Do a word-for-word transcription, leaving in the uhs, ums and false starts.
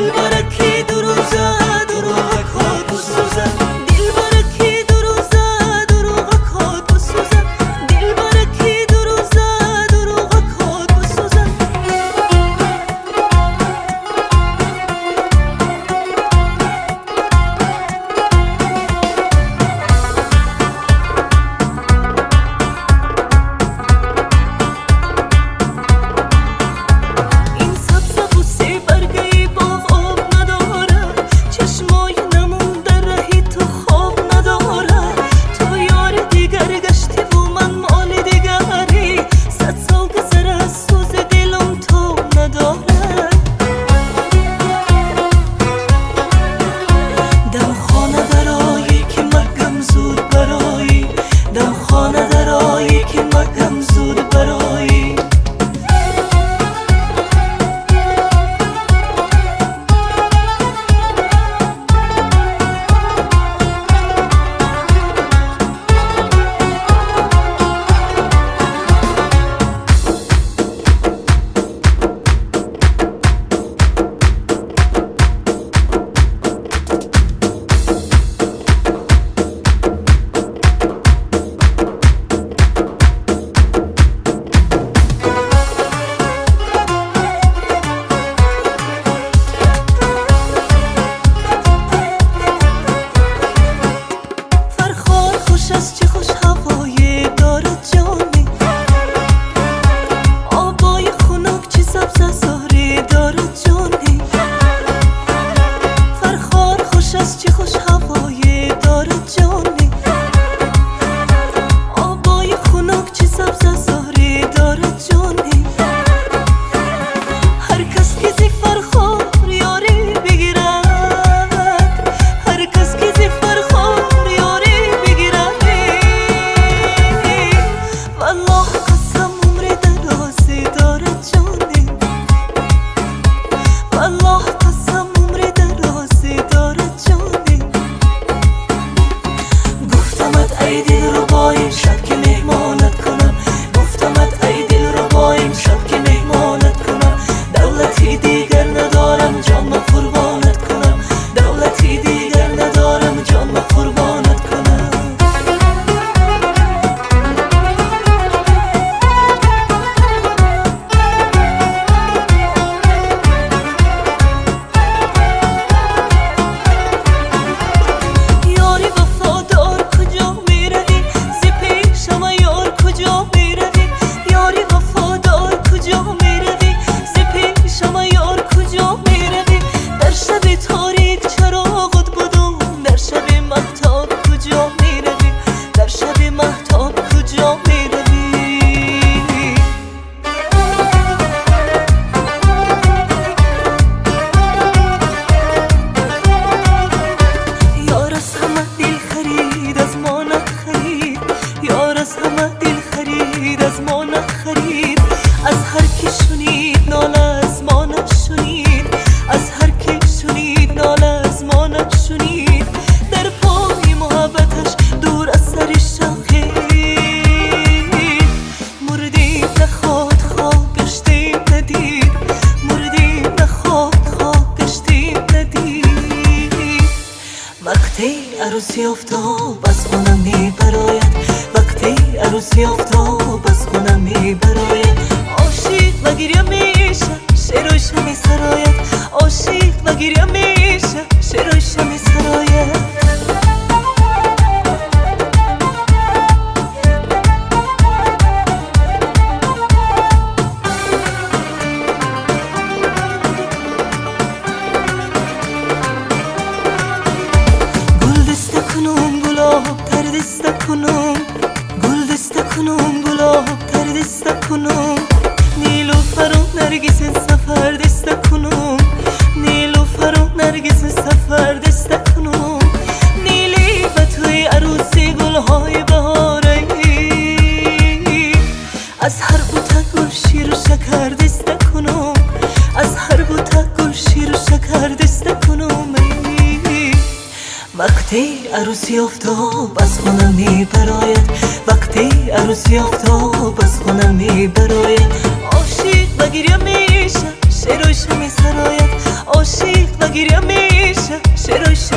عروسی افتاد بس خونم میبراید، وقتی عروسی افتاد بس خونم میبراید. عاشق و گریه میشه شعر و شمی سراید، عاشق و گریه میشه شعر و شمی سراید. گل دسته کنم گلاب تر دسته کنم، نیلوفر و نرگس سفر دسته کنم، نیلوفر و نرگس سفر دسته کنم. نیلی به توی عروسی گلهای بهاره، از هر بوته گل شیر و شکر دسته کنم، از هر بوته گل شیر و شکر دسته کنم. وقتی عروسی افتاد بس خونم میبراید، وقتی عروسی افتاد بس خونم میبراید. عاشق و گریه میشه شعر و شمی سراید، عاشق گیریا میشه شروع